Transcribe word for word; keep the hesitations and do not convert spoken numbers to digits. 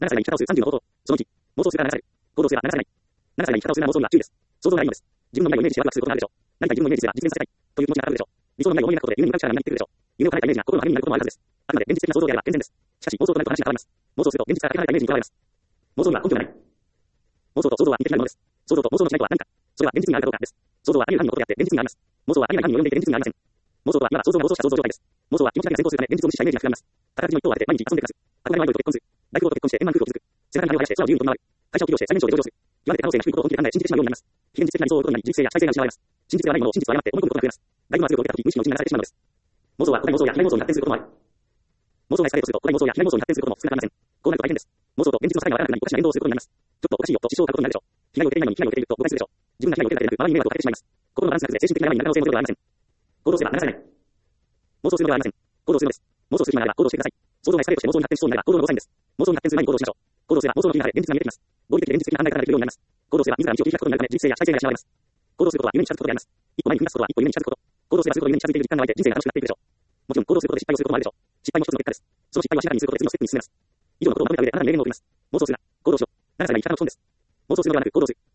なな歳が生き方をするさんじゅうの方法。そのいち、妄想するから流される。行動すれば流されない。なな歳が生き方をするな妄想には注意です。想像がないものです。自分の未来をイメージしてワクワクすることがあるでしょう。何か自分をイメージすれば実現させたいという気持ちが高ぶるでしょう。理想の未来を思い描くことで夢に向かう力がみなぎってくるでしょう。夢を叶えたイメージが心の励みになることもあるはずです。あくまで現実的な想像であれば健全です。しかし妄想となると話が変わります。妄想すると現実からかけ離れたイメージにとらわれます。妄想には根拠がない。妄想と想像は二的なものです。想像と妄想の違いとは何か。それは現実にあるかどうかです。想像はあり得る範囲のことであって現実にあります。妄想はあり得ない範囲に及んでいて現実にありません。妄想とはいわば想像が妄想した想像状態です。妄想は気持ちだけが先行するため現実を無視したイメージが膨らみます。宝くじの一等を当てて毎日遊んで暮らす。憧れのアイドルと結婚する。大富豪と結婚して円満空腹を築く。背中に羽を生やして空を自由に飛び回る。会社を起業して最年少で上場する。極めて可能性が低いことを本気で考え信じてしまうようになります。非現実的な理想を追うことになり人生や社会性が失われます。真実ではないものを真実と誤って思い込むことが増えます。大規模な圧力を受けた時無意識のうちに流されてしまうのです。妄想は古代妄想や未来妄想に発展することもある。妄想がエスカレートすると古代妄想や未来妄想に発展することも少なくありません。こうなると大変です。妄想と現実の境が分からなくなりおかしな連動をすることになります。ちょっとおかしいよと失笑を買うことになるでしょう。被害を受けていないのに被害を受けていると誤解するでしょう。自分が被害を受けただけでなく周りに迷惑をかけてしまいます。心のバランスが崩れ精神的な病になる可能性もゼロではありません。行動すれば流されない。妄想するのではありません。行動するのです。妄想する暇があれば行動してください。想像がエスカレートして妄想に発展しそうになれば行動のゴサインです。妄想に発展する前に行動しましょう。行動すれば妄想の日が晴れ現実が見えてきます。合理的で現実的な考え方ができるようになります。行動すれば自ら道を切り開くことになるため人生や社会性が失われます。行動することは夢に近づくことであります。一歩前に踏み出すことは一歩夢に近づくこと。行動すればするほど夢に近づいている実感が湧いて人生が楽しくなっていくでしょう。もちろん行動することで失敗をすることもあるでしょう。失敗も一つの結果です。その失敗は静かにすることで次のステップに進めます。以上のことをまとめた上であなたに名言を送ります。妄想するな。行動しろ。なな歳が生き方の損です。妄想するのではなく行動する。